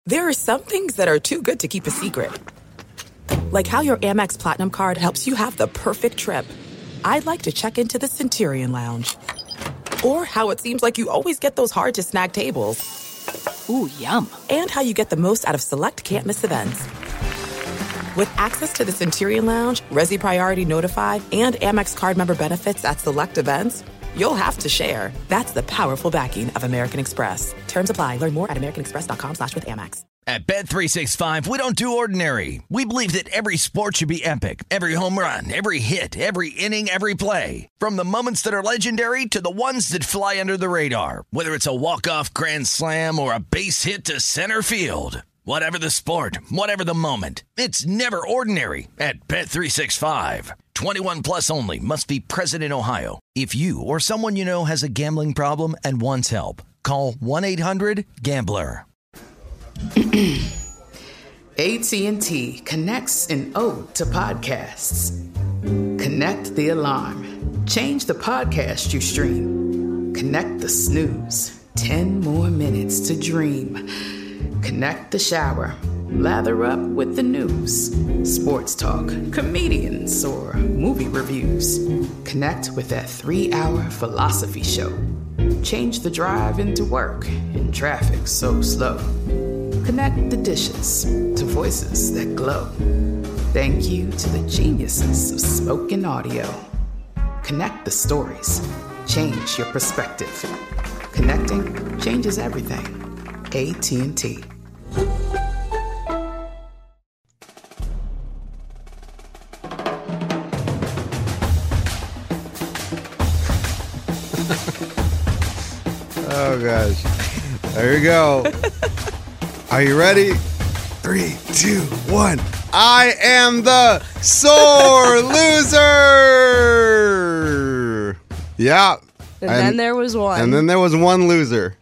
There are some things that are too good to keep a secret. Like how your Amex Platinum card helps you have the perfect trip. I'd like to check into the Centurion Lounge. Or how it seems like you always get those hard-to-snag tables. Ooh, yum. And how you get the most out of select can't-miss events. With access to the Centurion Lounge, Resi Priority Notified, and Amex card member benefits at select events, you'll have to share. That's the powerful backing of American Express. Terms apply. Learn more at americanexpress.com/withAmex. At Bet365, we don't do ordinary. We believe that every sport should be epic. Every home run, every hit, every inning, every play. From the moments that are legendary to the ones that fly under the radar. Whether it's a walk-off grand slam or a base hit to center field. Whatever the sport, whatever the moment, it's never ordinary at Bet365. 21 plus only. Must be present in Ohio. If you or someone you know has a gambling problem and wants help, call 1-800-GAMBLER. AT&T connects an ode to podcasts. Connect the alarm. Change the podcast you stream. Connect the snooze. 10 more minutes to dream. Connect the shower. Lather up with the news. Sports talk, comedians, or movie reviews. Connect with that 3-hour philosophy show. Change the drive into work in traffic so slow. Connect the dishes to voices that glow. Thank you to the geniuses of spoken audio. Connect the stories. Change your perspective. Connecting changes everything. AT&T. Oh, gosh. There you go. Are you ready? 3, 2, 1. I am the sore loser. Yeah. And then there was one. And then there was one loser.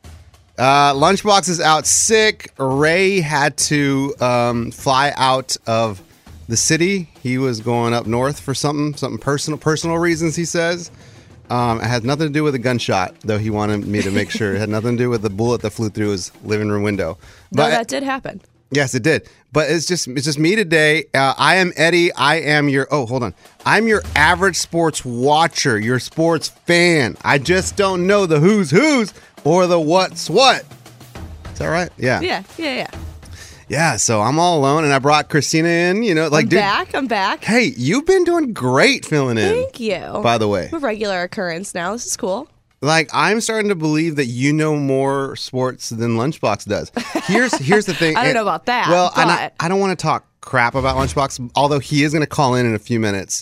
Lunchbox is out sick. Ray had to fly out of the city. He was going up north for something personal reasons, he says. It had nothing to do with a gunshot, though he wanted me to make sure. It had nothing to do with the bullet that flew through his living room window. But no, that did happen. Yes, it did. But it's just me today. I am Eddie. I am your... Oh, hold on. I'm your average sports watcher, your sports fan. I just don't know the who's or the what's what. Is that right? Yeah. Yeah. Yeah, so I'm all alone, and I brought Christina in. You know, like, I'm back. Hey, you've been doing great filling in. Thank you. By the way, I'm a regular occurrence now. This is cool. Like, I'm starting to believe that you know more sports than Lunchbox does. Here's the thing. I don't know about that. Well, but... I don't want to talk crap about Lunchbox, although he is going to call in a few minutes,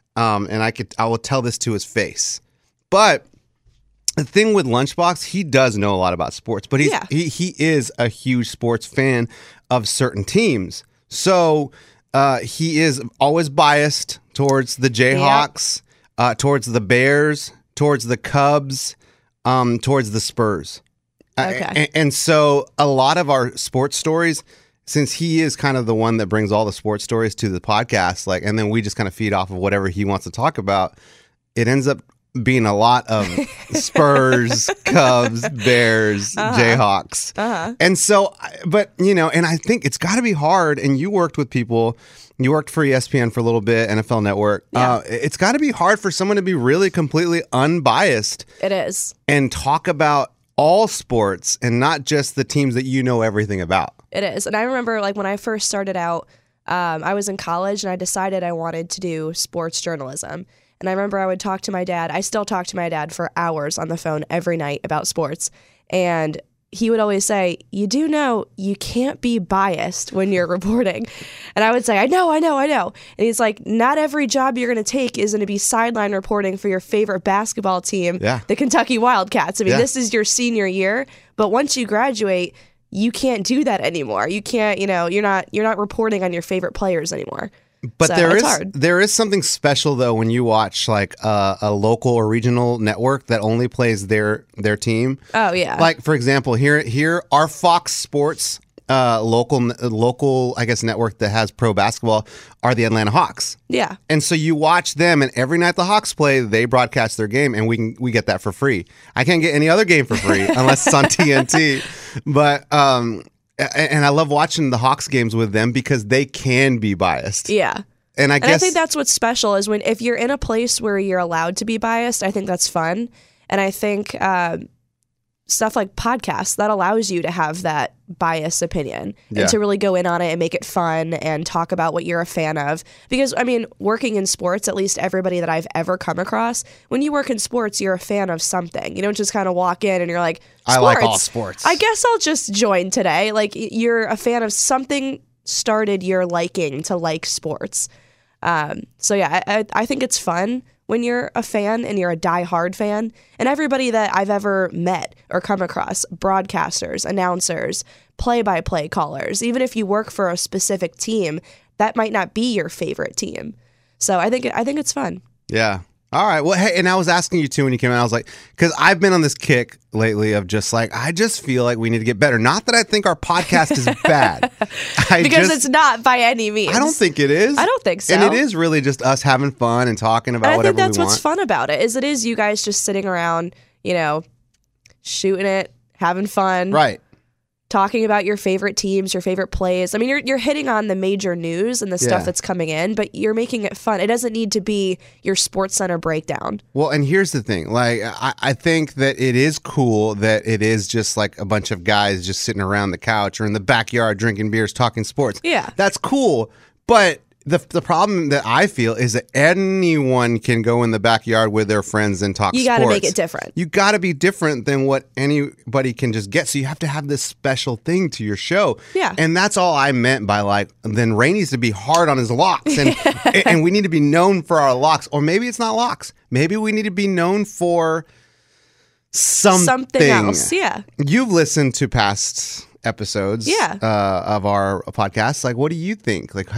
and I will tell this to his face. But the thing with Lunchbox, he does know a lot about sports, but he is a huge sports fan of certain teams. So he is always biased towards the Jayhawks, towards the Bears, towards the Cubs, towards the Spurs. Okay. And so a lot of our sports stories, since he is kind of the one that brings all the sports stories to the podcast, like, and then we just kind of feed off of whatever he wants to talk about, it ends up being a lot of Spurs, Cubs, Bears, Jayhawks. And so, but, you know, and I think it's got to be hard, and you worked with people, you worked for ESPN for a little bit, NFL Network. Yeah. It's got to be hard for someone to be really completely unbiased. It is. And talk about all sports and not just the teams that you know everything about. It is. And I remember, like, when I first started out, I was in college, and I decided I wanted to do sports journalism. And I remember I would talk to my dad. I still talk to my dad for hours on the phone every night about sports. And he would always say, you do know you can't be biased when you're reporting. And I would say, I know. And he's like, not every job you're going to take is going to be sideline reporting for your favorite basketball team, the Kentucky Wildcats. I mean, this is your senior year. But once you graduate, you can't do that anymore. You can't, you're not reporting on your favorite players anymore. But so there is something special though when you watch like a local or regional network that only plays their team. Oh yeah. Like for example, here our Fox Sports local I guess network that has pro basketball are the Atlanta Hawks. Yeah. And so you watch them, and every night the Hawks play, they broadcast their game, and we get that for free. I can't get any other game for free unless it's on TNT. But And I love watching the Hawks games with them because they can be biased. Yeah. And I guess I think that's what's special is if you're in a place where you're allowed to be biased, I think that's fun. And I think stuff like podcasts, that allows you to have that biased opinion and to really go in on it and make it fun and talk about what you're a fan of. Because, I mean, working in sports, at least everybody that I've ever come across, when you work in sports, you're a fan of something. You don't just kind of walk in and you're like, sports, I like all sports. I guess I'll just join today. Like, you're a fan of something started your liking to like sports. So yeah, I think it's fun when you're a fan and you're a diehard fan. And everybody that I've ever met or come across, broadcasters, announcers, play-by-play callers, even if you work for a specific team, that might not be your favorite team. So I think it's fun. Yeah. All right. Well, hey, and I was asking you too when you came out, I was like, because I've been on this kick lately of just like, I just feel like we need to get better. Not that I think our podcast is bad. Because it's not by any means. I don't think it is. I don't think so. And it is really just us having fun and talking about whatever we want. I think that's what's fun about it, is it is you guys just sitting around, shooting it, having fun. Right. Talking about your favorite teams, your favorite plays. I mean, you're hitting on the major news and the stuff that's coming in, but you're making it fun. It doesn't need to be your Sports Center breakdown. Well, and here's the thing. Like, I think that it is cool that it is just like a bunch of guys just sitting around the couch or in the backyard drinking beers, talking sports. Yeah. That's cool. But the problem that I feel is that anyone can go in the backyard with their friends and talk sports. You got to make it different. You got to be different than what anybody can just get. So you have to have this special thing to your show. Yeah. And that's all I meant by like, then Ray needs to be hard on his locks. And, and we need to be known for our locks. Or maybe it's not locks. Maybe we need to be known for something else. Yeah. You've listened to past episodes of our podcast. Like, what do you think? Like,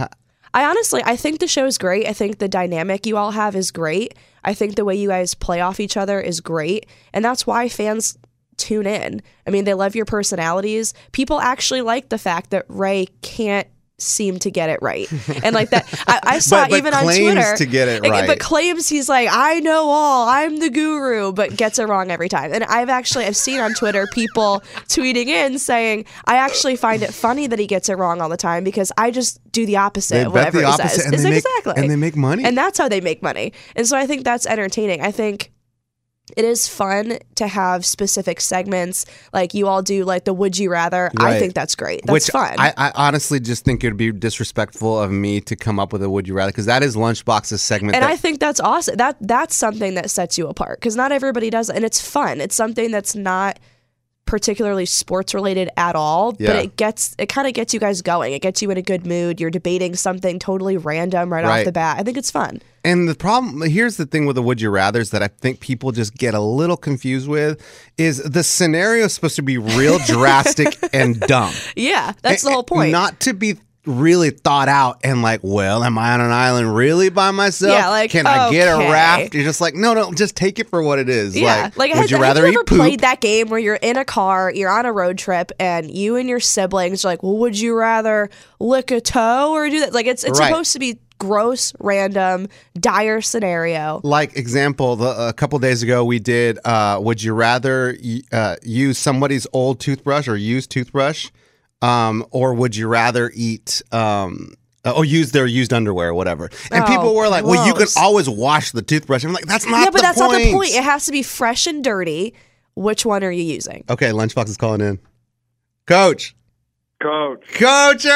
I think the show is great. I think the dynamic you all have is great. I think the way you guys play off each other is great. And that's why fans tune in. I mean, they love your personalities. People actually like the fact that Ray can't seem to get it right. And like that, I saw but even on claims Twitter. To get it right. But claims he's like, I know all, I'm the guru, but gets it wrong every time. And I've seen on Twitter people tweeting in saying, I actually find it funny that he gets it wrong all the time because I just do the opposite of whatever he says. Exactly. And they make money. And that's how they make money. And so I think that's entertaining. I think it is fun to have specific segments like you all do, like the Would You Rather. Right. I think that's great. That's fun. I honestly just think it would be disrespectful of me to come up with a Would You Rather because that is Lunchbox's segment. And I think that's awesome. That's something that sets you apart because not everybody does it. And it's fun. It's something that's not particularly sports related at all, but it kind of gets you guys going. It gets you in a good mood. You're debating something totally random right off the bat. I think it's fun. And the problem, here's the thing with the Would You Rathers that I think people just get a little confused with is the scenario is supposed to be real drastic and dumb. Yeah, that's the whole point. Not to be really thought out and like, well, am I on an island really by myself? Yeah, like, can I get a raft? You're just like, no, just take it for what it is. Yeah, like would you rather have you eat ever poop? played that game where you're in a car, you're on a road trip, and you and your siblings are like, well, would you rather lick a toe or do that? Like it's supposed to be gross, random, dire scenario. Like example, a couple days ago we did, would you rather use somebody's old toothbrush or used toothbrush? Or would you rather eat or use their used underwear or whatever? And people were like, well, you can always wash the toothbrush. I'm like, that's not the point. Yeah, but that's not the point. It has to be fresh and dirty. Which one are you using? Okay, Lunchbox is calling in. Coach. Coacher!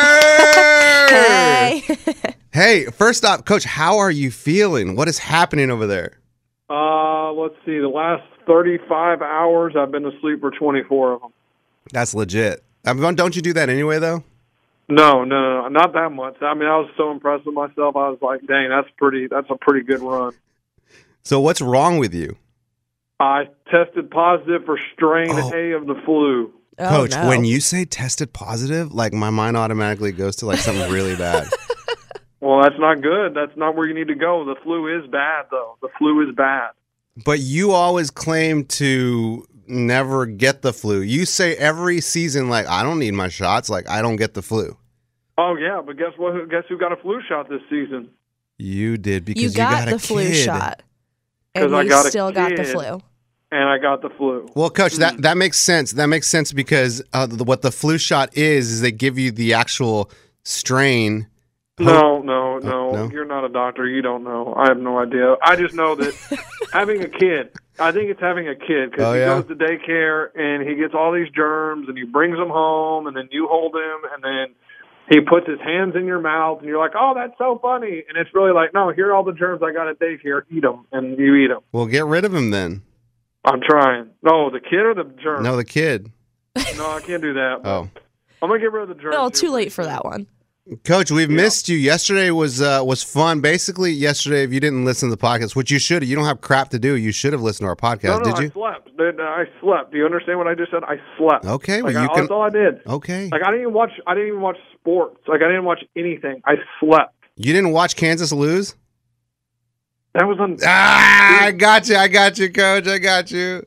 Hey. Hey, first off, Coach, how are you feeling? What is happening over there? Let's see. The last 35 hours, I've been asleep for 24 of them. That's legit. Don't you do that anyway, though? No, not that much. I mean, I was so impressed with myself. I was like, dang, that's a pretty good run. So what's wrong with you? I tested positive for strain A of the flu. Coach, when you say tested positive, like my mind automatically goes to like something really bad. Well, that's not good. That's not where you need to go. The flu is bad, though. The flu is bad. But you always claim to never get the flu. You say every season, like, I don't need my shots. Like, I don't get the flu. Oh, yeah, but guess what? Guess who got a flu shot this season? You did because you got a the flu kid. shot. And I you got a still got the kid. flu. and I got the flu. Well, Coach, that makes sense. That makes sense because what the flu shot is they give you the actual strain. No. No? You're not a doctor. You don't know. I have no idea. I just know that having a kid, I think it's having a kid because he goes to daycare and he gets all these germs and he brings them home and then you hold him and then he puts his hands in your mouth and you're like, oh, that's so funny. And it's really like, no, here are all the germs I got at daycare. Eat them. And you eat them. Well, get rid of him then. I'm trying. No, the kid or the germs? No, the kid. No, I can't do that. Oh. I'm going to get rid of the germs. No, too late for that one. Coach, we've missed you. Yesterday was fun. Basically, yesterday, if you didn't listen to the podcast, which you should, you don't have crap to do. You should have listened to our podcast. No, did you? I slept. Do you understand what I just said? I slept. Okay, well, that's all I did. Okay. Like I didn't even watch sports. Like I didn't watch anything. I slept. You didn't watch Kansas lose? That was on. I got you, Coach. I got you.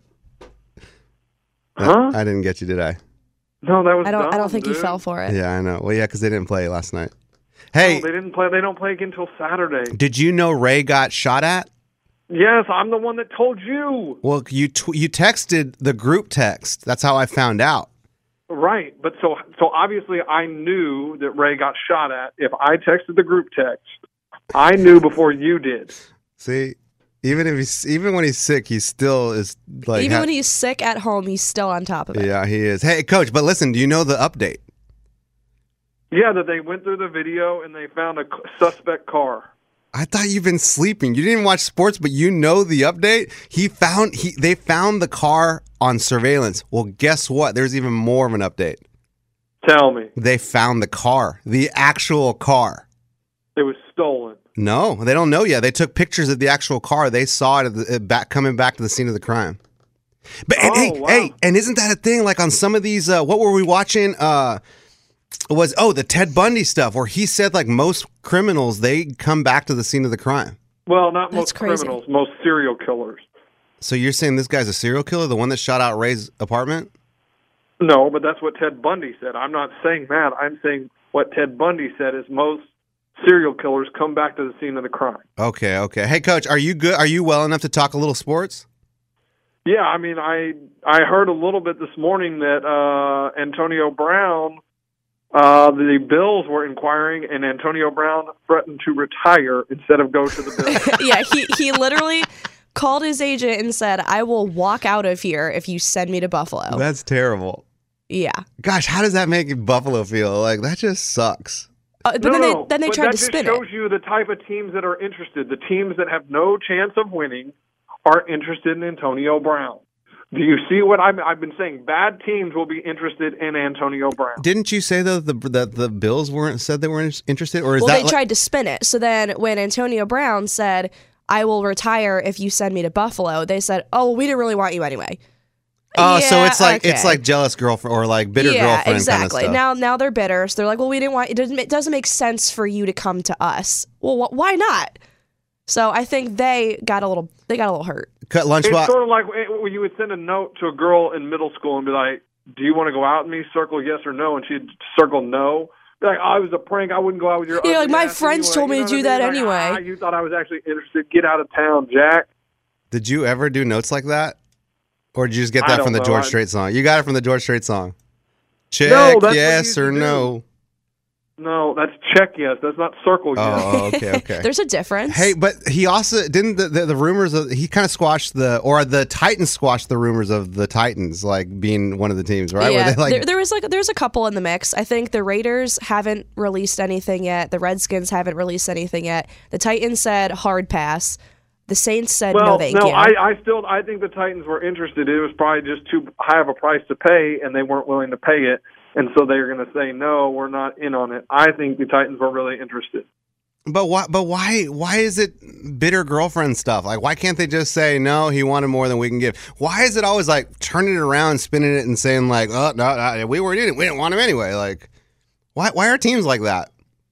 Huh? I didn't get you, did I? No, that was. I don't think dude. you fell for it. Yeah, I know. Well, yeah, because they didn't play last night. Hey, No, they didn't play. They don't play again until Saturday. did you know Ray got shot at? Yes, I'm the one that told you. Well, you texted the group text. That's how I found out. Right, but so obviously I knew that Ray got shot at. If I texted the group text, I knew before you did. See, even when he's sick, he still is like. Even when he's sick at home, he's still on top of it. Yeah, he is. Hey, Coach, but listen, do you know the update? Yeah, that they went through the video and they found a suspect car. I thought you've been sleeping. You didn't watch sports, but you know the update. They found the car on surveillance. Well, guess what? There's even more of an update. Tell me. They found the car, the actual car. It was stolen. No, they don't know yet. They took pictures of the actual car. They saw it coming back to the scene of the crime. But Wow. hey, and isn't that a thing? Like on some of these, what were we watching? The Ted Bundy stuff where he said like most criminals, they come back to the scene of the crime. Well, not That's most crazy. criminals, most serial killers. So you're saying this guy's a serial killer, the one that shot out Ray's apartment? No, but that's what Ted Bundy said. I'm not saying that. I'm saying what Ted Bundy said is most serial killers come back to the scene of the crime. Okay. Hey, Coach, are you good? Are you well enough to talk a little sports? Yeah, I mean, I heard a little bit this morning that Antonio Brown, the Bills were inquiring, and Antonio Brown threatened to retire instead of go to the Bills. Yeah, he literally called his agent and said, I will walk out of here if you send me to Buffalo. That's terrible. Yeah. Gosh, how does that make Buffalo feel? Like, that just sucks. But then they tried to spin it. That just shows it. you the type of teams that are interested. The teams that have no chance of winning are interested in Antonio Brown. Do you see what I've been saying? Bad teams will be interested in Antonio Brown. Didn't you say though that the Bills said they weren't interested, or is Well, that they tried to spin it. So then when Antonio Brown said, I will retire if you send me to Buffalo, they said, oh, we didn't really want you anyway. Oh, so Yeah, it's like jealous girlfriend or like bitter girlfriend exactly. kind of stuff. Now they're bitter. So they're like, well, we didn't want it doesn't make sense for you to come to us. Well, why not? So I think they got a little hurt. Cut It's lunchbox. sort of like when you would send a note to a girl in middle school and be like, do you want to go out with me? Circle yes or no. And she'd circle no. Be like, oh, it was a prank. I wouldn't go out with your Yeah, like ugly my ass friends anyway. told me You know to do what I that mean? Like, anyway. you thought I was actually interested. Get out of town, Jack. Did you ever do notes like that, or did you just get I that don't from the know. George Strait song? You got it from the George Strait song. Check that's what you yes used to or do. no. No, that's check yes. That's not circle yes. Oh, okay. There's a difference. Hey, but he also didn't the rumors of he kind of squashed the Titans squashed the rumors of the Titans like being one of the teams, right? Yeah, Were they there's a couple in the mix. I think the Raiders haven't released anything yet. The Redskins haven't released anything yet. The Titans said hard pass. The Saints said no, thank you. I think the Titans were interested. It was probably just too high of a price to pay, and they weren't willing to pay it, and so they were going to say no, we're not in on it. I think the Titans were really interested. But why is it bitter girlfriend stuff? Like, why can't they just say no? He wanted more than we can give. Why is it always like turning it around, spinning it, and saying like, oh no, we weren't in it. We didn't want him anyway. Like, why are teams like that?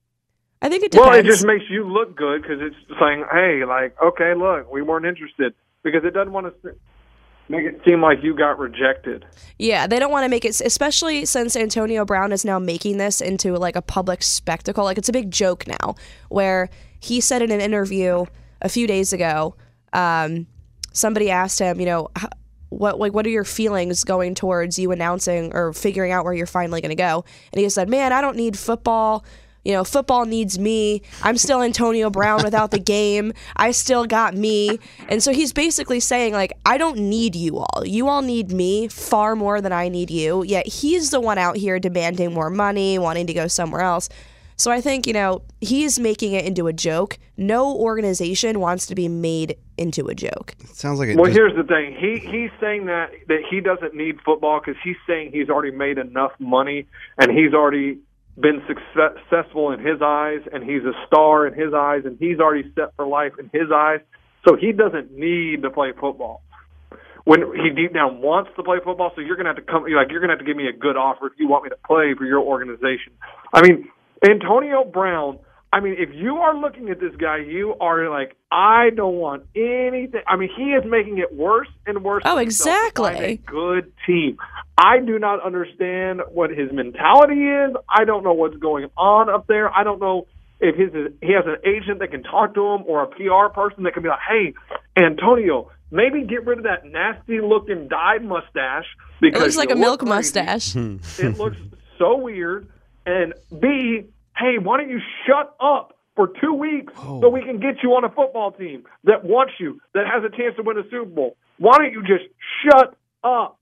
I think it depends. Well, it just makes you look good because it's saying, hey, like, okay, look, we weren't interested, because it doesn't want to make it seem like you got rejected. Yeah, they don't want to make it, especially since Antonio Brown is now making this into like a public spectacle. Like, it's a big joke now, where he said in an interview a few days ago, somebody asked him, what are your feelings going towards you announcing or figuring out where you're finally going to go? And he said, man, I don't need football. Football needs me. I'm still Antonio Brown without the game. I still got me. And so he's basically saying, like, I don't need you all. You all need me far more than I need you. Yet he's the one out here demanding more money, wanting to go somewhere else. So I think, he's making it into a joke. No organization wants to be made into a joke. It sounds like here's the thing. He's saying that he doesn't need football because he's saying he's already made enough money and he's already been successful in his eyes, and he's a star in his eyes, and he's already set for life in his eyes. So he doesn't need to play football. When he deep down wants to play football, so you're gonna have to give me a good offer if you want me to play for your organization. I mean, Antonio Brown. I mean, if you are looking at this guy, you are like, I don't want anything. I mean, he is making it worse and worse. Oh, exactly. A good team. I do not understand what his mentality is. I don't know what's going on up there. I don't know if he has an agent that can talk to him or a PR person that can be like, hey, Antonio, maybe get rid of that nasty-looking dyed mustache. Because it looks like a milk mustache. It looks so weird. And B, hey, why don't you shut up for 2 weeks so we can get you on a football team that wants you, that has a chance to win a Super Bowl? Why don't you just shut up?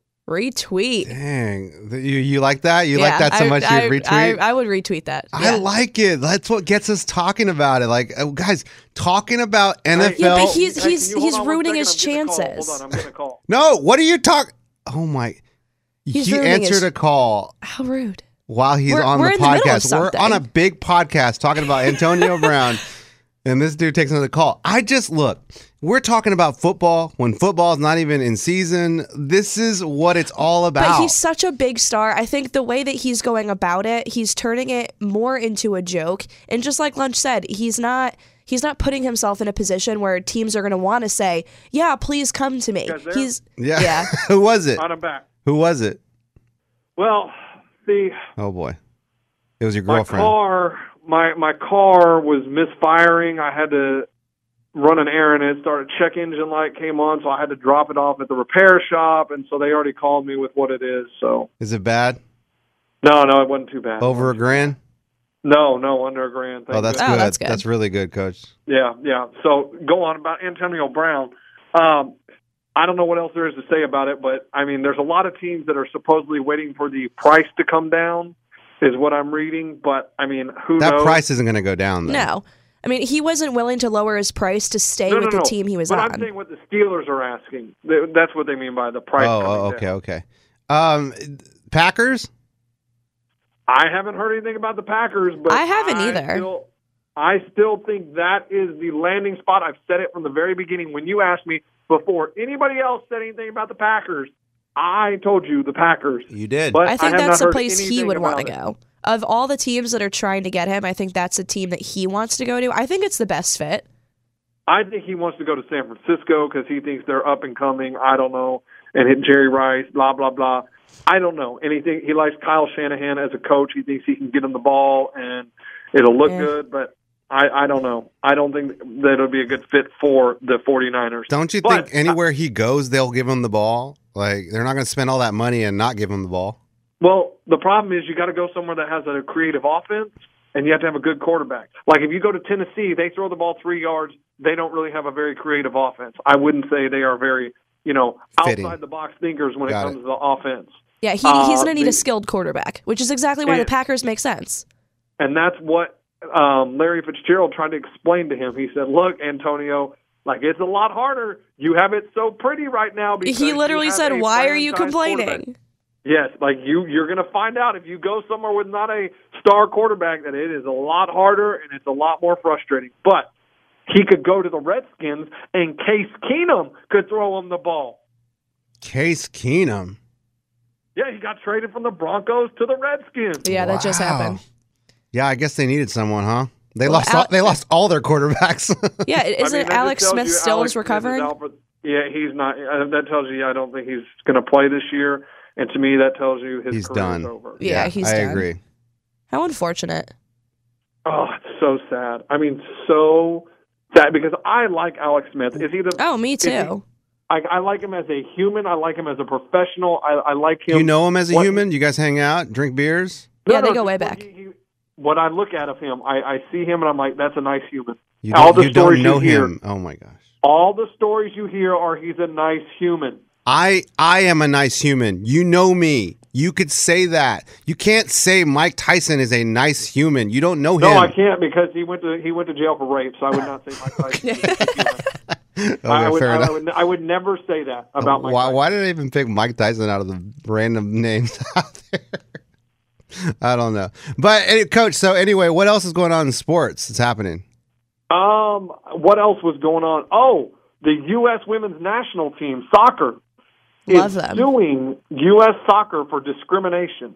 Retweet. Dang. You like that? You like that so much you retweet? I would retweet that. Yeah. I like it. That's what gets us talking about it. Like, guys, talking about NFL. Yeah, but he's ruining his chances. Hold on, I'm getting a call. No, what are you talking? Oh, my. He answered a call. How rude. While he's on the podcast. We're on a big podcast talking about Antonio Brown, and this dude takes another call. We're talking about football when football is not even in season. This is what it's all about. But he's such a big star. I think the way that he's going about it, he's turning it more into a joke. And just like Lunch said, he's not putting himself in a position where teams are going to want to say, yeah, please come to me. Yeah. Who was it? I'm back. Who was it? Well, oh boy, it was your girlfriend. My car was misfiring. I had to run an errand. It started, check engine light came on, so I had to drop it off at the repair shop, and so they already called me with what it is. So is it bad? No, it wasn't too bad. Over $1,000? No, under $1,000. Oh, that's good. That's good. That's really good, Coach. Yeah. So go on about Antonio Brown. I don't know what else there is to say about it, but, I mean, there's a lot of teams that are supposedly waiting for the price to come down is what I'm reading. But, I mean, who knows? That price isn't going to go down, though. No. I mean, he wasn't willing to lower his price to stay with the team he was on. But I'm saying what the Steelers are asking. That's what they mean by the price coming down. Okay. Packers? I haven't heard anything about the Packers. But I haven't either. I still think that is the landing spot. I've said it from the very beginning. When you asked me, before anybody else said anything about the Packers, I told you the Packers. You did. But I think that's the place he would want to go. Of all the teams that are trying to get him, I think that's a team that he wants to go to. I think it's the best fit. I think he wants to go to San Francisco because he thinks they're up and coming. I don't know. And hit Jerry Rice, blah, blah, blah. I don't know. Anything. He likes Kyle Shanahan as a coach. He thinks he can get him the ball and it'll look good, but I don't know. I don't think that it'll be a good fit for the 49ers. Don't you think anywhere he goes, they'll give him the ball? Like, they're not going to spend all that money and not give him the ball? Well, the problem is you got to go somewhere that has a creative offense, and you have to have a good quarterback. Like, if you go to Tennessee, they throw the ball 3 yards. They don't really have a very creative offense. I wouldn't say they are very, outside-the-box thinkers when it comes to the offense. Yeah, he's going to need a skilled quarterback, which is exactly why the Packers make sense. And that's what Larry Fitzgerald tried to explain to him. He said, look, Antonio, like, it's a lot harder. You have it so pretty right now. Because he literally said, why are you complaining? Yes, like you're going to find out if you go somewhere with not a star quarterback that it is a lot harder and it's a lot more frustrating. But he could go to the Redskins and Case Keenum could throw him the ball. Case Keenum? Yeah, he got traded from the Broncos to the Redskins. Yeah, that just happened. Yeah, I guess they needed someone, huh? They lost all their quarterbacks. Yeah, isn't Alex Smith still recovering? Yeah, he's not. That tells you I don't think he's going to play this year. And to me, that tells you his career is over. Yeah, he's done. I agree. How unfortunate. Oh, it's so sad. I mean, so sad because I like Alex Smith. Is he the? Oh, me too. I like him as a human. I like him as a professional. I like him. You know him as a human? You guys hang out, drink beers? Yeah, they go way back. When I look at him, I see him and I'm like, that's a nice human. You don't know him. Oh my gosh. All the stories you hear are he's a nice human. I am a nice human. You know me. You could say that. You can't say Mike Tyson is a nice human. You don't know him. No, I can't because he went to jail for rape, so I would not say Mike Tyson is a nice human. Okay, I would never say that about Mike Tyson. Why did I even pick Mike Tyson out of the random names out there? I don't know. But, Coach, so anyway, what else is going on in sports that's happening? What else was going on? Oh, the U.S. women's national team, soccer, Love is them. suing U.S. soccer for discrimination.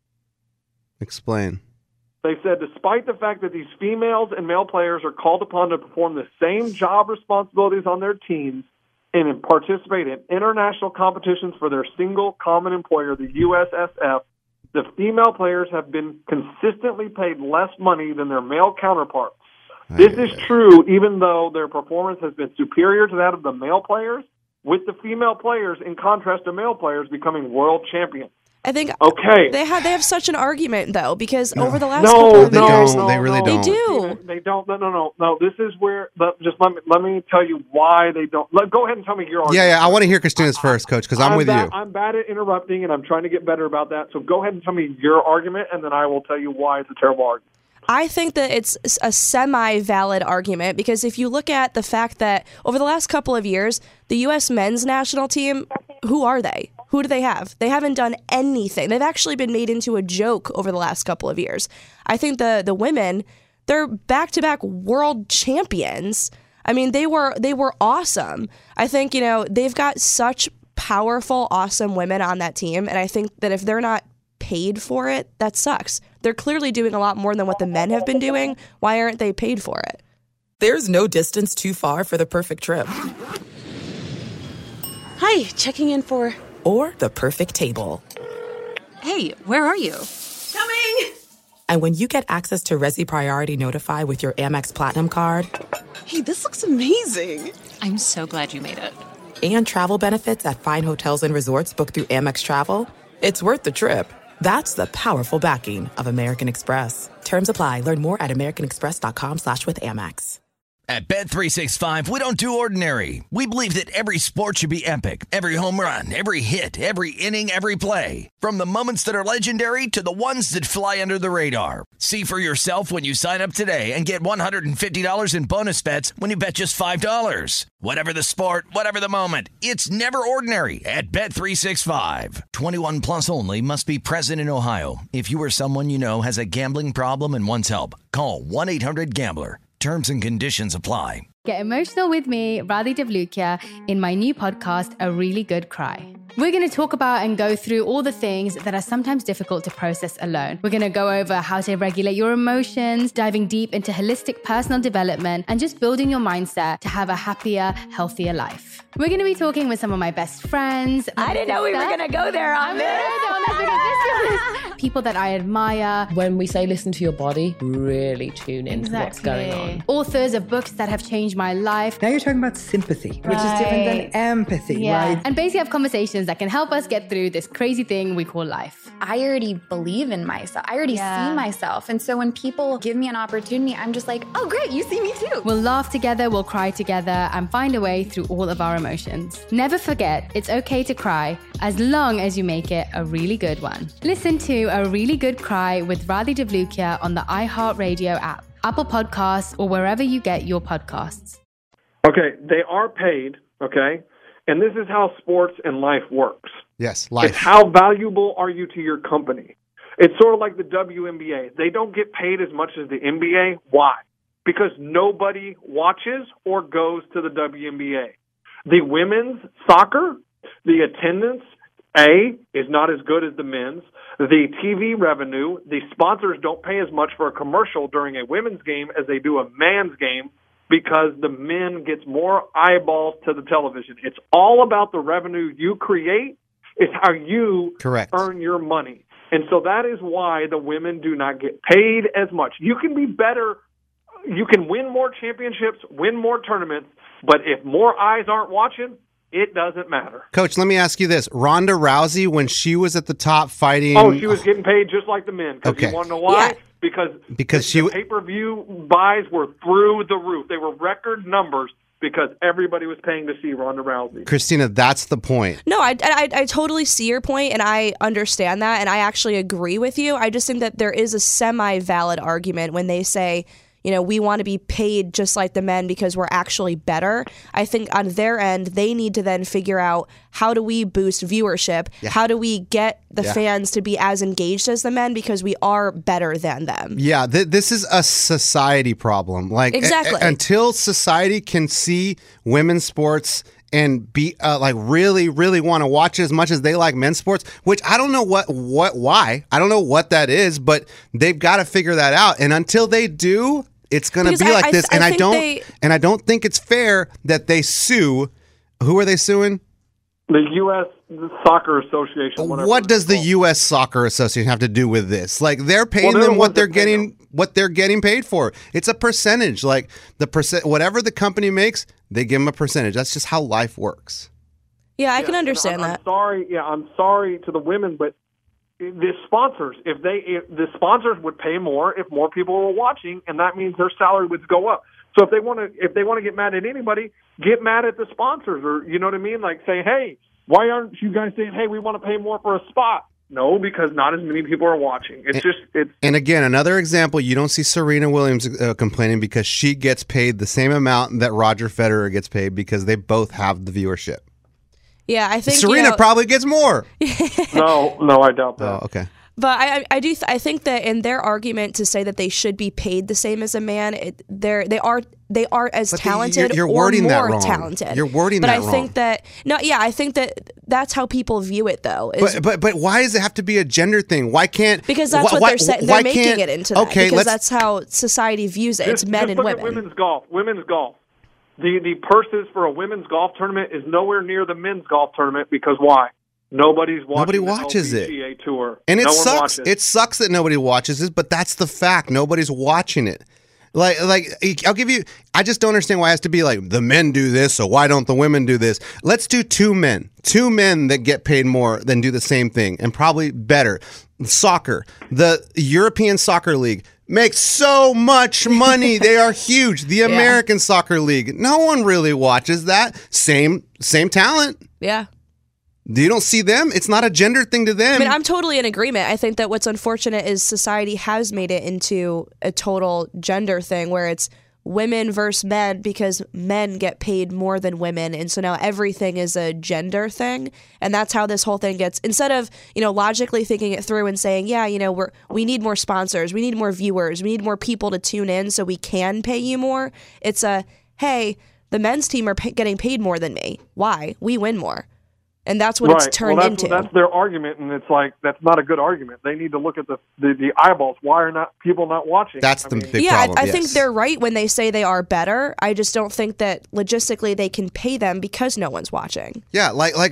Explain. They said despite the fact that these females and male players are called upon to perform the same job responsibilities on their teams and participate in international competitions for their single common employer, the USSF, the female players have been consistently paid less money than their male counterparts. This is true even though their performance has been superior to that of the male players, with the female players, in contrast to male players, becoming world champions. I think they have such an argument though, because over the last couple of years, they really don't. They do. They don't. No. This is where. Just let me tell you why they don't. Go ahead and tell me your argument. Yeah. I want to hear Christina's first, Coach, because I'm with you. I'm bad at interrupting, and I'm trying to get better about that. So go ahead and tell me your argument, and then I will tell you why it's a terrible argument. I think that it's a semi-valid argument because if you look at the fact that over the last couple of years, the U.S. men's national team, who are they? Who do they have? They haven't done anything. They've actually been made into a joke over the last couple of years. I think the women, they're back-to-back world champions. I mean, they were awesome. I think, they've got such powerful, awesome women on that team, and I think that if they're not paid for it, that sucks. They're clearly doing a lot more than what the men have been doing. Why aren't they paid for it? There's no distance too far for the perfect trip. Hi, checking in for... Or the perfect table. Hey, where are you? Coming! And when you get access to Resi Priority Notify with your Amex Platinum card... Hey, this looks amazing. I'm so glad you made it. And travel benefits at fine hotels and resorts booked through Amex Travel, it's worth the trip. That's the powerful backing of American Express. Terms apply. Learn more at americanexpress.com/withAmex. At Bet365, we don't do ordinary. We believe that every sport should be epic. Every home run, every hit, every inning, every play. From the moments that are legendary to the ones that fly under the radar. See for yourself when you sign up today and get $150 in bonus bets when you bet just $5. Whatever the sport, whatever the moment, it's never ordinary at Bet365. 21 plus only. Must be present in Ohio. If you or someone you know has a gambling problem and wants help, call 1-800-GAMBLER. Terms and conditions apply. Get emotional with me, Radhi Devlukia, in my new podcast, A Really Good Cry. We're going to talk about and go through all the things that are sometimes difficult to process alone. We're going to go over how to regulate your emotions, diving deep into holistic personal development, and just building your mindset to have a happier, healthier life. We're going to be talking with some of my best friends. I didn't know we were going to go there on this. People that I admire. When we say listen to your body, really tune into what's going on. Authors of books that have changed my life. Now you're talking about sympathy, which is different than empathy, right? And basically have conversations that can help us get through this crazy thing we call life. I already believe in myself. I already see myself. And so when people give me an opportunity, I'm just like, oh, great, you see me too. We'll laugh together, we'll cry together, and find a way through all of our emotions. Never forget, it's okay to cry, as long as you make it a really good one. Listen to A Really Good Cry with Radhi Devlukia on the iHeartRadio app, Apple Podcasts, or wherever you get your podcasts. Okay, they are paid, okay? And this is how sports and life works. Yes, life. It's how valuable are you to your company? It's sort of like the WNBA. They don't get paid as much as the NBA. Why? Because nobody watches or goes to the WNBA. The women's soccer, the attendance, is not as good as the men's. The TV revenue, the sponsors don't pay as much for a commercial during a women's game as they do a man's game because the men gets more eyeballs to the television. It's all about the revenue you create. It's how you earn your money. And so that is why the women do not get paid as much. You can be better. You can win more championships, win more tournaments, but if more eyes aren't watching, It doesn't matter. Coach, let me ask you this. Ronda Rousey, when she was at the top fighting... Oh, she was getting paid just like the men. Okay. You want to know why? Yeah. Because the pay-per-view buys were through the roof. They were record numbers because everybody was paying to see Ronda Rousey. Christina, that's the point. No, I totally see your point, and I understand that, and I actually agree with you. I just think that there is a semi-valid argument when they say, we want to be paid just like the men because we're actually better. I think on their end, they need to then figure out, how do we boost viewership? Yeah. How do we get the fans to be as engaged as the men because we are better than them? Yeah, this is a society problem. Exactly. Until society can see women's sports and be really, really want to watch it as much as they like men's sports, which I don't know why. I don't know what that is, but they've got to figure that out. And until they do, it's going to be like this. And I don't think it's fair that they sue. Who are they suing? The U.S. Soccer Association. What does the U.S. Soccer Association have to do with this? They're paying them what they're getting paid for. It's a percentage. Whatever the company makes, they give them a percentage. That's just how life works. Yeah, I can understand that. I'm sorry to the women, but the sponsors, if the sponsors would pay more if more people were watching, and that means their salary would go up. So if they want to get mad at anybody, get mad at the sponsors, or you know what I mean? Say, hey, why aren't you guys saying, hey, we want to pay more for a spot? No, because not as many people are watching. And again, another example, you don't see Serena Williams complaining because she gets paid the same amount that Roger Federer gets paid because they both have the viewership. Yeah, I think Serena probably gets more. No, I doubt that. Oh, okay. But I think that in their argument to say that they should be paid the same as a man, they are as talented you're or wording more that wrong. talented. You're wording that wrong. But I think that that's how people view it, though. But why does it have to be a gender thing? Why can't? Because that's what they're saying. They're making it into that. Okay, because that's how society views it. It's men and women. At women's golf. The purses for a women's golf tournament is nowhere near the men's golf tournament because why? Nobody watches it. LPGA Tour. And it sucks. It sucks that nobody watches it, but that's the fact. Nobody's watching it. I just don't understand why it has to be the men do this, so why don't the women do this? Let's do two men that get paid more than do the same thing, and probably better. Soccer, the European Soccer League makes so much money. They are huge. The American Soccer League, no one really watches that. Same talent. Yeah. You don't see them? It's not a gender thing to them. I mean, I'm totally in agreement. I think that what's unfortunate is society has made it into a total gender thing where it's women versus men because men get paid more than women. And so now everything is a gender thing. And that's how this whole thing gets, instead of, logically thinking it through and saying, we need more sponsors, we need more viewers, we need more people to tune in so we can pay you more. It's hey, the men's team are getting paid more than me. Why? We win more. And that's what it's turned into. That's their argument, and it's that's not a good argument. They need to look at the eyeballs. Why are people not watching? That's the big problem. I think they're right when they say they are better. I just don't think that logistically they can pay them because no one's watching. Yeah,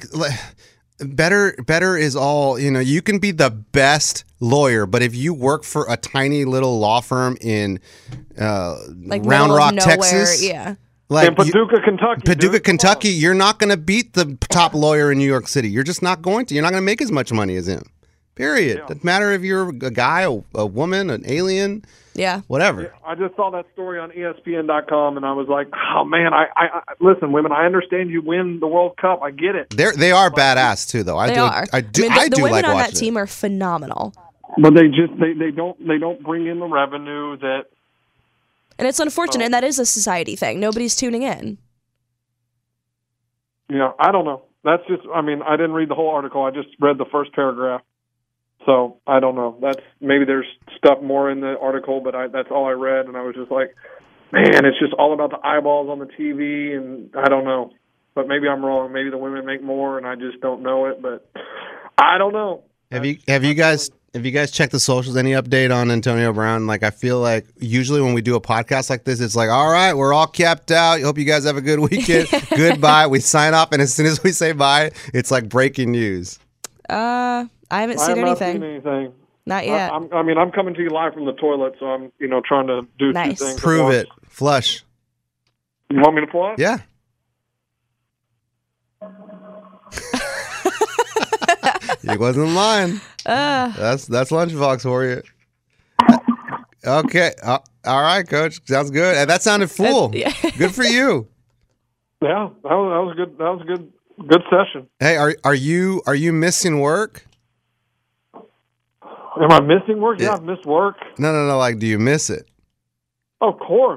better is all, you can be the best lawyer, but if you work for a tiny little law firm in Round Rock, Texas, in Paducah, Kentucky, you're not going to beat the top lawyer in New York City. You're just not going to. You're not going to make as much money as him. Period. Yeah. Doesn't matter if you're a guy, a woman, an alien. Yeah. Whatever. Yeah, I just saw that story on ESPN.com, and I was like, oh, man, I listen, women, I understand you win the World Cup. I get it. They are badass, too, though. They are. The women on that team are phenomenal. But they don't bring in the revenue that. And it's unfortunate, and that is a society thing. Nobody's tuning in. Yeah, I don't know. That's just, I didn't read the whole article. I just read the first paragraph. So, I don't know. Maybe there's stuff more in the article, but that's all I read, and I was just like, man, it's just all about the eyeballs on the TV, and I don't know. But maybe I'm wrong. Maybe the women make more, and I just don't know it, but I don't know. Have you guys checked the socials? Any update on Antonio Brown? I feel like usually when we do a podcast like this, it's all right, we're all capped out. Hope you guys have a good weekend. Goodbye. We sign off, and as soon as we say bye, it's like breaking news. I haven't seen anything. Not seen anything. Not yet. I'm coming to you live from the toilet, so I'm, trying to do two things. Prove it. Flush. You want me to flush? Yeah. He wasn't lying. That's Lunchbox for you. Okay. All right, Coach. Sounds good. And that sounded full. Good for you. Yeah, that was good. That was a good session. Hey, are you missing work? Am I missing work? Yeah, I've missed work. No. Like, do you miss it? Of course.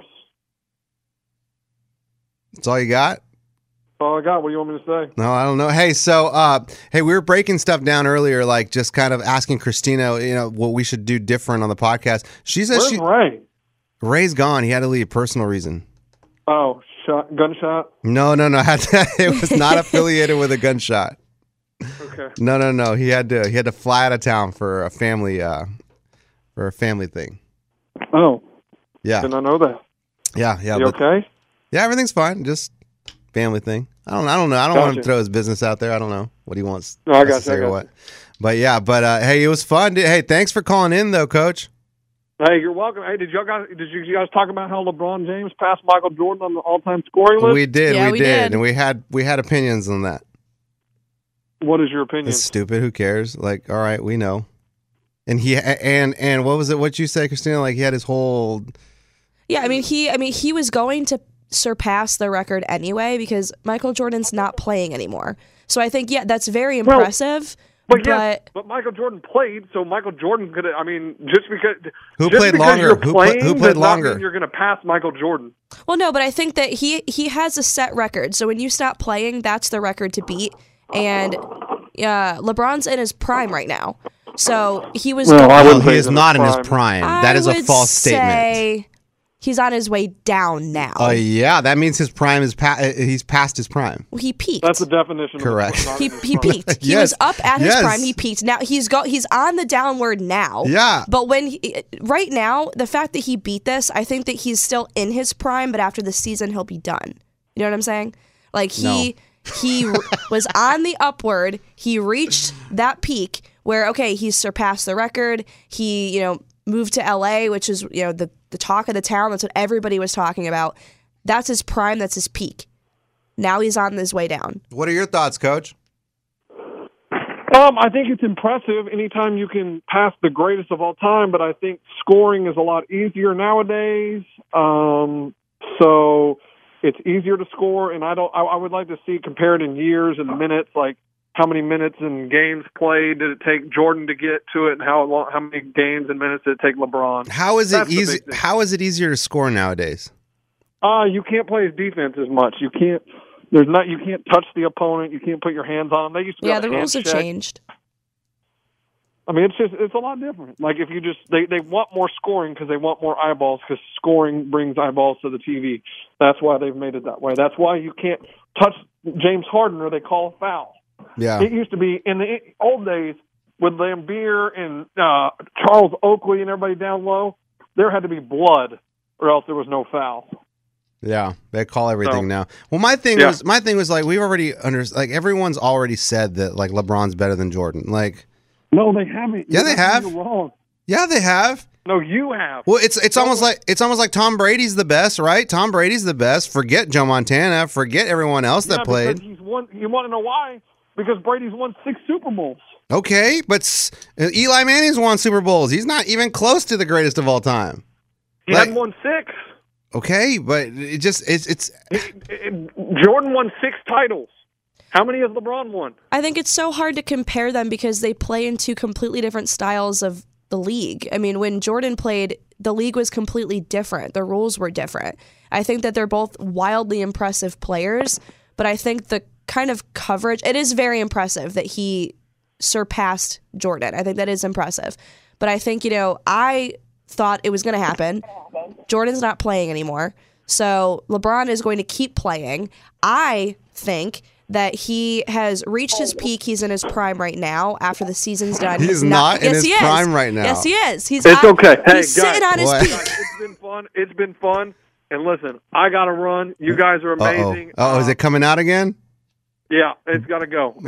That's all you got? All I got. What do you want me to say? No, I don't know. Hey, so we were breaking stuff down earlier, like just kind of asking Christina, what we should do different on the podcast. She said Where's Ray? Ray's gone. He had to leave, personal reason. Oh, gunshot? No. It was not affiliated with a gunshot. Okay. No. He had to fly out of town for a family thing. Oh. Yeah. Did not know that. Yeah. You okay? Yeah, everything's fine. Just family thing. I don't know. I don't want him to throw his business out there. I don't know what he wants. No, I got you. Or what. But yeah, hey, it was fun. Hey, thanks for calling in though, Coach. Hey, you're welcome. Hey, did you guys talk about how LeBron James passed Michael Jordan on the all-time scoring list? We did, and we had opinions on that. What is your opinion? It's stupid. Who cares? Like, all right, we know. And and what was it? What you say, Christina? Like he had his whole. Yeah, I mean he was going to surpass the record anyway because Michael Jordan's not playing anymore. So I think that's very impressive. But Michael Jordan played, so Michael Jordan could. I mean, just because who played longer? Who played longer? You're going to pass Michael Jordan. Well, no, but I think that he has a set record. So when you stop playing, that's the record to beat. And LeBron's in his prime right now. So he was. Well, he is not in his prime. That is a false statement. He's on his way down now. Oh, yeah. That means his prime is he's past his prime. He peaked. That's the definition. Correct. Of he peaked. He was up at his prime. He peaked. Now he's on the downward now. Yeah. But right now, the fact that he beat this, I think that he's still in his prime, but after the season, he'll be done. You know what I'm saying? Like he was on the upward. He reached that peak where, okay, he's surpassed the record. He, moved to LA, which is, the talk of the town. That's what everybody was talking about. That's his prime. That's his peak. Now he's on his way down. What are your thoughts, Coach? I think it's impressive anytime you can pass the greatest of all time, but I think scoring is a lot easier nowadays. So it's easier to score, and I would like to see compared in years and minutes, like how many minutes and games played did it take Jordan to get to it, and how many games and minutes did it take LeBron? How is it easy? How is it easier to score nowadays? You can't play his defense as much. You can't. You can't touch the opponent. You can't put your hands on them. They used to the rules have changed. I mean, it's a lot different. Like if you they want more scoring because they want more eyeballs because scoring brings eyeballs to the TV. That's why they've made it that way. That's why you can't touch James Harden or they call a foul. Yeah. It used to be in the old days with Lambeer and Charles Oakley and everybody down low, there had to be blood or else there was no foul. Yeah, they call everything now. Well, my thing was like we've already everyone's already said that like LeBron's better than Jordan. Like no, they haven't. Yeah, they have. You're wrong. Yeah, they have. No, you have. Well, it's almost like Tom Brady's the best, right? Tom Brady's the best. Forget Joe Montana. Forget everyone else that played. He's won. You want to know why? Because Brady's won 6 Super Bowls. Okay, but Eli Manning's won Super Bowls. He's not even close to the greatest of all time. He hadn't won 6. Okay, but it's Jordan won 6 titles. How many has LeBron won? I think it's so hard to compare them because they play in 2 completely different styles of the league. I mean, when Jordan played, the league was completely different. The rules were different. I think that they're both wildly impressive players, but I think the kind of coverage, it is very impressive that he surpassed Jordan. I think that is impressive. But I think, I thought it was going to happen. Jordan's not playing anymore. So LeBron is going to keep playing. I think that he has reached his peak. He's in his prime right now after the season's done. He's not in his prime right now. Yes, he is. It's okay. Hey, he's sitting on his peak. It's been fun. And listen, I got to run. You guys are amazing. Is it coming out again? Yeah, it's got to go.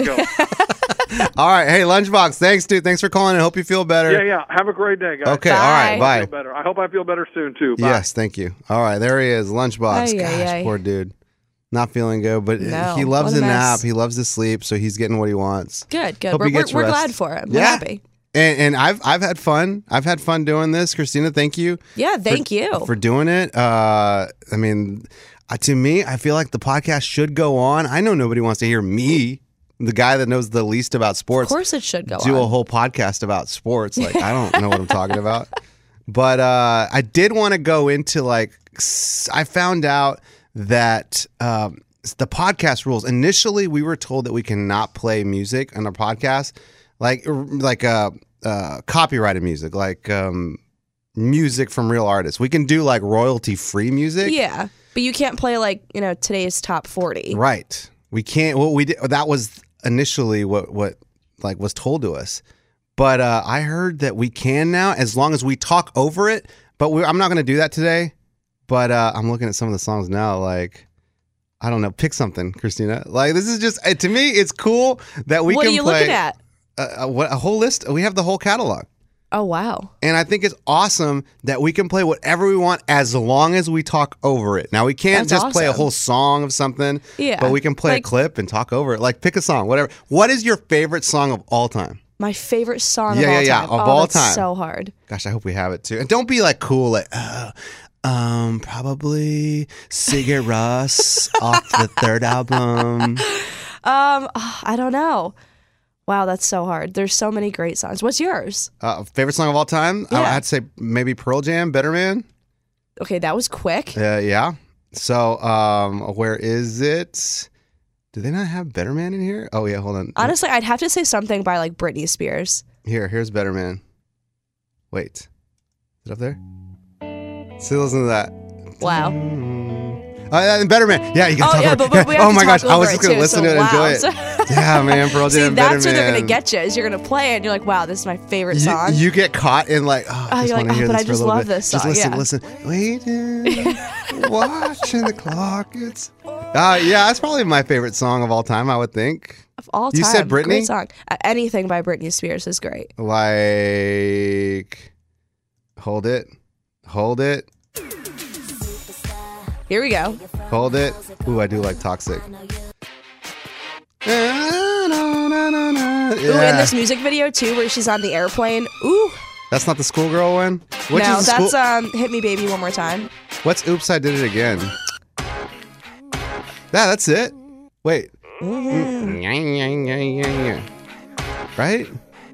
All right. Hey, Lunchbox, thanks, dude. Thanks for calling. I hope you feel better. Yeah. Have a great day, guys. Okay, all right. Bye. I hope I feel better soon, too. Bye. Yes, thank you. All right, there he is, Lunchbox. Gosh, poor dude. Not feeling good, but No, he loves what a a nap. mess. He loves to sleep, so he's getting what he wants. Good. Hope We're he gets rest. glad for him. We're Yeah. happy. And I've had fun. I've had fun doing this. Christina, thank you. Yeah, thank you. For doing it. I mean, to me, I feel like the podcast should go on. I know nobody wants to hear me, the guy that knows the least about sports. Of course it should go do on. a whole podcast about sports. Like, I don't know what I'm talking about. But I did want to go into I found out that the podcast rules. Initially, we were told that we cannot play music on our podcast, like copyrighted music, like music from real artists. We can do like royalty-free music. Yeah, but you can't play today's top 40. Right. We can't. What we did, that was initially what was told to us. But I heard that we can now, as long as we talk over it. But I'm not going to do that today. But I'm looking at some of the songs now. Like, I don't know. Pick something, Christina. Like, this is just, to me, it's cool that we can play. What are you looking at? A whole list. We have the whole catalog. Oh, wow. And I think it's awesome that we can play whatever we want as long as we talk over it. Now, we can't That's just play a awesome. whole song of something, Yeah. but we can play a clip and talk over it. Like, pick a song, whatever. What is your favorite song of all time? My favorite song of all time. Of all that's time. so hard. Gosh, I hope we have it too. And don't be like cool, like, probably Sigur Rós off the third album. I don't know. Wow, that's so hard. There's so many great songs. What's yours? Favorite song of all time? Yeah. I'd say maybe Pearl Jam, Better Man. Okay, that was quick. Yeah. So, where is it? Do they not have Better Man in here? Oh, yeah, hold on. Honestly, I'd have to say something by Britney Spears. Here's Better Man. Wait. Is it up there? See, listen to that. Wow. Better Man. Yeah, you got to talk over but we have Oh to my talk gosh, I was over just going to listen to it and enjoy it. Yeah, man, Pearl Jam, See, Better that's where Man. they're going to get you, is you're going to play it and you're like, wow, this is my favorite song. You get caught in like, I just want to hear this but I for a just little love bit. this song. Just listen. Waiting, watching the clock. Yeah, that's probably my favorite song of all time, I would think. Of all time. You said Britney? Great song. Anything by Britney Spears is great. Like, hold it. Here we go. Hold it. Ooh, I do like Toxic. Ooh, in this music video too, where she's on the airplane. Ooh. That's not the schoolgirl one? No, that's Hit Me Baby One More Time. What's Oops, I Did It Again? Yeah, that's it. Wait. Right?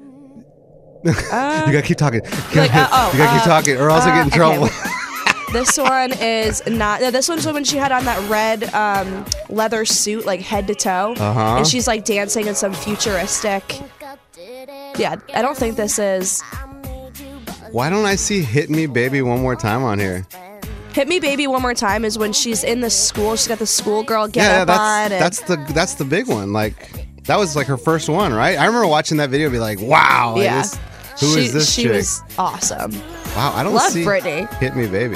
You gotta keep talking. You gotta keep talking, or else I get in trouble. This one is not. This one's when she had on that red leather suit, like head to toe, and she's like dancing in some futuristic. Yeah, I don't think this is. Why don't I see "Hit Me, Baby, One More Time" on here? "Hit Me, Baby, One More Time" is when she's in the school. She's got the schoolgirl get up on. That's the big one. Like, that was like her first one, right? I remember watching that video and be like, wow. Like, yeah. Who is this chick? She was awesome. Wow, I don't Love see Britney. "Hit Me, Baby."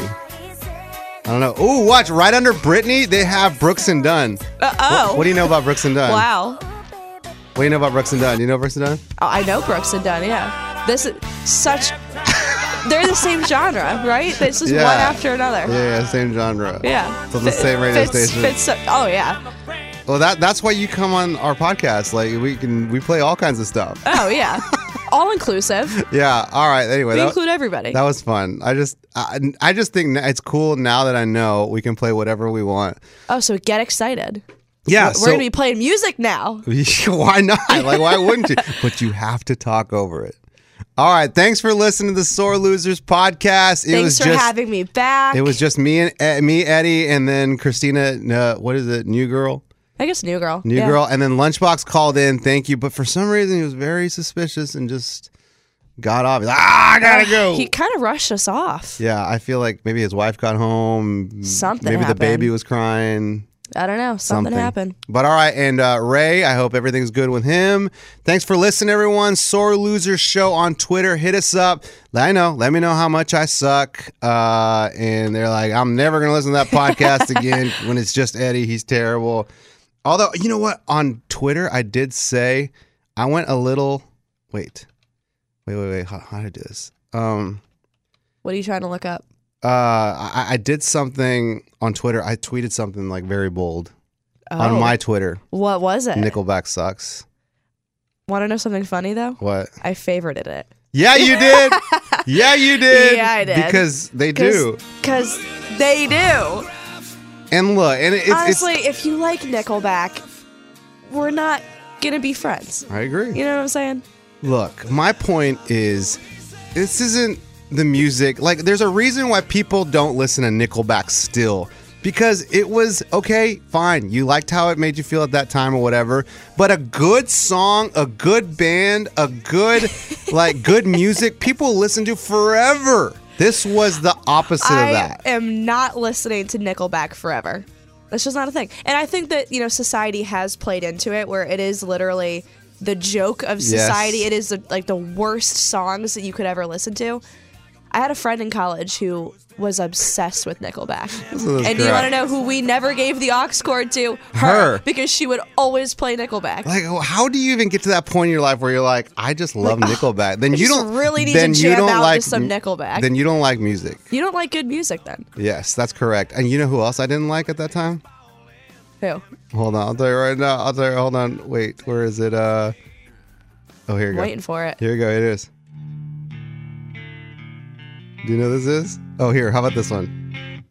I don't know. Ooh, watch right under Britney. They have Brooks and Dunn. What do you know about Brooks and Dunn? Wow. What do you know about Brooks and Dunn? You know Brooks and Dunn? Oh, I know Brooks and Dunn. Yeah, this is such. They're the same genre, right? This is one after another. Yeah, same genre. Yeah. So the same radio station. Oh yeah. Well, that's why you come on our podcast. Like, we play all kinds of stuff. Oh yeah. All inclusive. Yeah. All right. Anyway, we include everybody. That was fun. I just think it's cool now that I know we can play whatever we want. Oh, so get excited. Yeah. We're gonna be playing music now. Why not? Like, why wouldn't you? But you have to talk over it. All right. Thanks for listening to the Sore Losers podcast. Thanks for having me back. It was just me, Eddie, and then Christina. What is it? New girl. I guess New Girl. New Girl. And then Lunchbox called in. Thank you. But for some reason, he was very suspicious and just got off. He's like, I gotta go. He kind of rushed us off. Yeah, I feel like maybe his wife got home. Something Maybe happened. the baby was crying. I don't know. Something happened. But all right. And Ray, I hope everything's good with him. Thanks for listening, everyone. Sore Losers Show on Twitter. Hit us up. Let me know how much I suck. And they're like, I'm never going to listen to that podcast again when it's just Eddie. He's terrible. Although, you know what? On Twitter, I did say I went a little. Wait. How did I do this? What are you trying to look up? I did something on Twitter. I tweeted something like very bold. on my Twitter. What was it? Nickelback sucks. Want to know something funny, though? What? I favorited it. Yeah, you did. Yeah, you did. Yeah, I did. Because they do. Because they do. And look, and honestly, if you like Nickelback, we're not going to be friends. I agree. You know what I'm saying? Look, my point is, this isn't the music. Like, there's a reason why people don't listen to Nickelback still. Because it was, okay, fine. You liked how it made you feel at that time or whatever. But a good song, a good band, a good, good music, people listen to forever. This was the opposite of that. I am not listening to Nickelback forever. That's just not a thing. And I think that, society has played into it where it is literally the joke of society. Yes. It is the worst songs that you could ever listen to. I had a friend in college who was obsessed with Nickelback. And you want to know who we never gave the aux cord to? Her. Because she would always play Nickelback. Like, how do you even get to that point in your life where you're like, I just love Nickelback? Then you don't really need to jam out to some Nickelback. Then you don't like music. You don't like good music then. Yes, that's correct. And you know who else I didn't like at that time? Who? Hold on, I'll tell you right now. Hold on. Wait, where is it? Oh, here you go. Waiting for it. Here you go. It is. Do you know what this is? Oh, here. How about this one?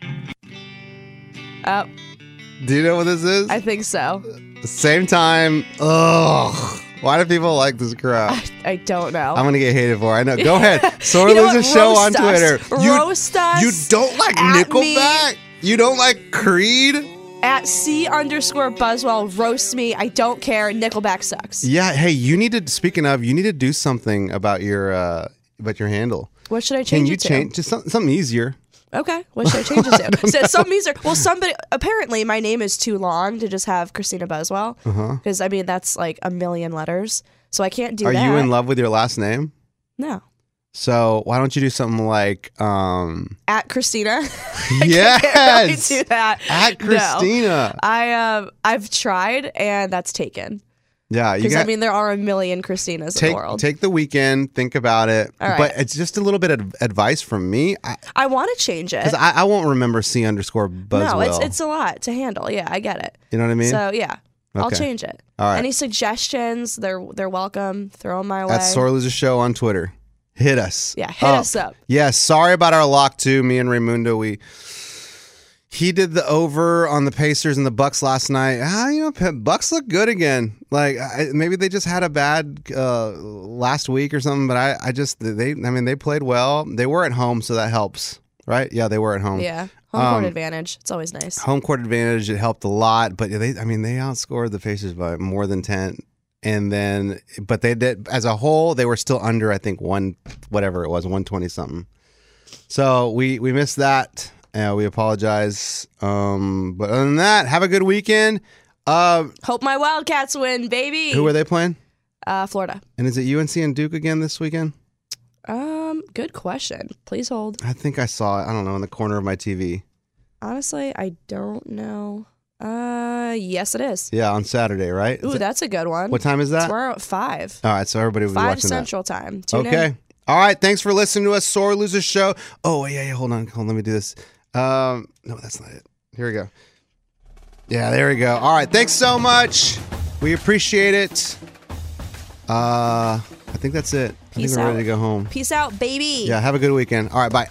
Oh. Do you know what this is? I think so. Same time. Ugh. Why do people like this crap? I don't know. I'm going to get hated for it. I know. Go ahead. Sore Loser Show on Twitter. Roast us. You don't like Nickelback? You don't like Creed? At C_Buswell, roast me. I don't care. Nickelback sucks. Yeah. Hey, you need to, speaking of, you need to do something about your handle. What should I change it to? Can you change to something easier? Okay. What should I change it to? So something easier. Well, apparently my name is too long to just have Christina Buswell. Because, that's like a million letters. So I can't do that. Are you in love with your last name? No. So why don't you do something like... At Christina? Yes! I can't really do that. At Christina. No. I've tried, and that's taken. Yeah, because there are a million Christinas in the world. Take the weekend, think about it. All right. But it's just a little bit of advice from me. I want to change it because I won't remember C_Buswell. No, it's a lot to handle. Yeah, I get it. You know what I mean? So yeah, okay. I'll change it. All right. Any suggestions? They're welcome. Throw them my way. That's Sore Loser Show on Twitter. Hit us. Yeah, hit us up. Yeah, sorry about our lock too. Me and Raymundo, he did the over on the Pacers and the Bucks last night. Bucks look good again. Like maybe they just had a bad last week or something. But they played well. They were at home, so that helps, right? Yeah, they were at home. Yeah, home court advantage. It's always nice. Home court advantage. It helped a lot. But they outscored the Pacers by more than 10. And then, but they did as a whole. They were still under, I think, 120 something. So we missed that. We apologize. But other than that, have a good weekend. Hope my Wildcats win, baby. Who are they playing? Florida. And is it UNC and Duke again this weekend? Good question. Please hold. I think I saw it. I don't know, in the corner of my TV. Honestly, I don't know. Yes, it is. Yeah, on Saturday, right? Ooh, that's a good one. What time is that? Tomorrow at 5. All right, so everybody will be watching 5 Central Time. Tune okay. in. All right, thanks for listening to us, Sore Loser Show. Oh, yeah, hold on, let me do this. No, that's not it. Here we go. Yeah, there we go. All right, thanks so much. We appreciate it. I think that's it. Peace I think we're out. ready to go home. Peace out, baby. Yeah, have a good weekend. All right, bye.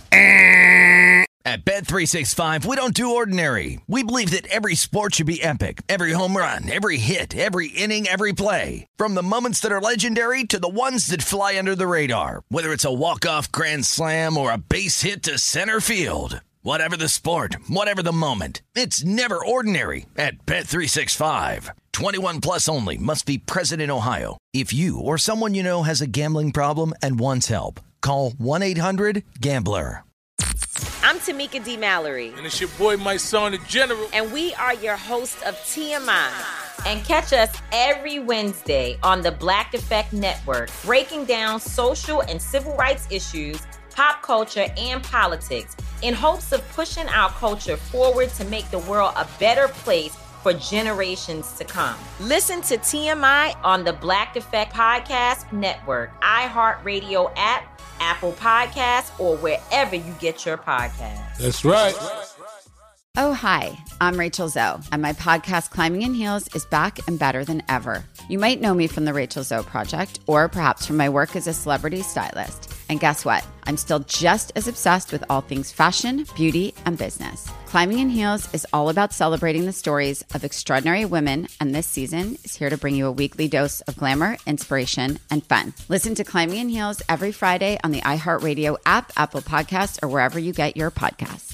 At Bet365, we don't do ordinary. We believe that every sport should be epic. Every home run, every hit, every inning, every play. From the moments that are legendary to the ones that fly under the radar. Whether it's a walk-off grand slam or a base hit to center field. Whatever the sport, whatever the moment. It's never ordinary at Bet365. 21 plus only. Must be present in Ohio. If you or someone you know has a gambling problem and wants help, call 1-800-GAMBLER. I'm Tamika D. Mallory. And it's your boy, my son, the General. And we are your hosts of TMI. And catch us every Wednesday on the Black Effect Network, breaking down social and civil rights issues, pop culture, and politics in hopes of pushing our culture forward to make the world a better place for generations to come. Listen to TMI on the Black Effect Podcast Network, iHeartRadio app, Apple Podcasts, or wherever you get your podcasts. That's right. Oh, hi, I'm Rachel Zoe, and my podcast, Climbing in Heels, is back and better than ever. You might know me from the Rachel Zoe Project, or perhaps from my work as a celebrity stylist. And guess what? I'm still just as obsessed with all things fashion, beauty, and business. Climbing in Heels is all about celebrating the stories of extraordinary women, and this season is here to bring you a weekly dose of glamour, inspiration, and fun. Listen to Climbing in Heels every Friday on the iHeartRadio app, Apple Podcasts, or wherever you get your podcasts.